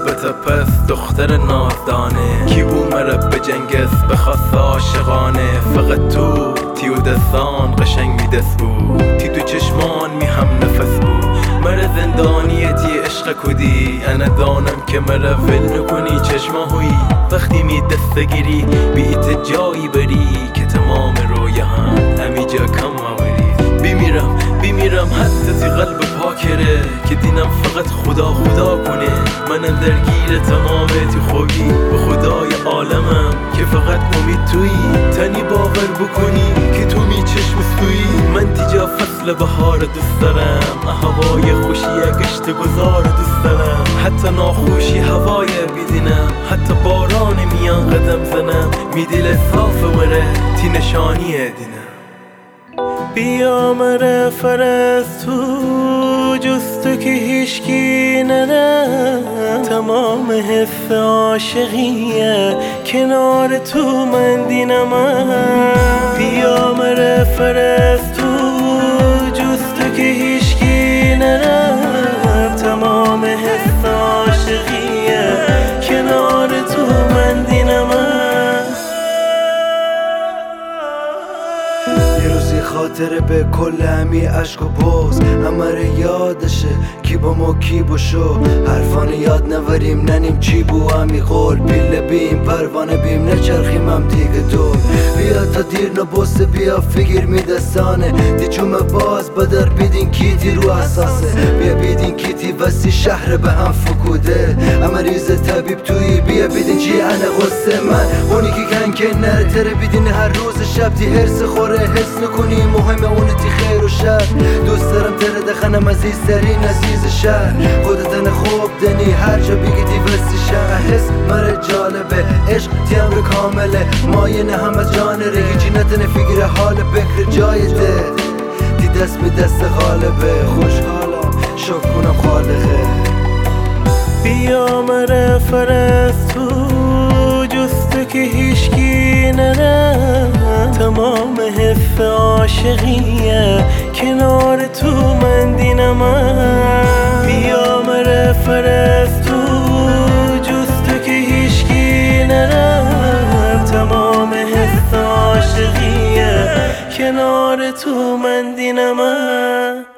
البته پس دختر نازدانه کی بو مرب به جنگس بخواست عاشقانه فقط تو تیو دستان قشنگ می دست بود تی تو چشمان می هم نفس بود مر زندانیتی عشق کدی انا دانم که مر ول نکنی چشما هوی وقتی می دست گیری بیت جایی بری که تمام رویه هم همی جا کم آوری بیمیرم حتی تی قلب پاکره که دینم فقط خدا کنه منم درگیر تمام تی خوبی به خدای عالمم که فقط امید تویی تنی باور بکنی که تو می چشم سویی من تیجا فصل بهار دوست دارم هوای خوشی گشت گذار دوست دارم حتی ناخوشی هوای بیدینم حتی باران میان قدم زنم می دل صاف مره تی نشانی دینم بیا مره فرستو جستو که هیشکی ندم تمام حس عاشقیه کنار تو من دینم بیا مره فرستو جستو که هیشکی ندم تمام حس عاشقیه کنار تو من دینم خاطره به کل همی عشق و بوز همه یادشه کی با ما کی باشو حرفان یاد نوریم ننیم چی بو همی قول پیل بیم پروانه بیم نچرخیم هم دیگه دور بیا تا دیر نبوسه بیا فکر می دستانه دی جمعه باز بدر بیدین کیتی رو اساسه بیا بیدین کیتی وسی شهر به هم فکوده اما ریز طبیب توی بیا بیدین چی انا غصه من اونی که کنکن نره تره بیدین هر روز شب تی هرس خوره حس نکنی مهمه اون تی خیر و شر دوست دارم تره دخنم عزیزترین عزیز شهر خودتن خوب دنی هر جا بگی تی وستی شهر حس مره جالبه عشق تی امر کامله ماینه هم از جانره هیچی نتنه فکر حال بکر جای ده تی دست به دست غالبه خوشحالم شکر کنم خالقه بیا مره فرستو جستو که هیشکی ندم تمام حس عاشقیه کنار تو من دینم بیا مره فرستو جستو که هیشکی ندم تمام حس عاشقیه کنار تو من دینم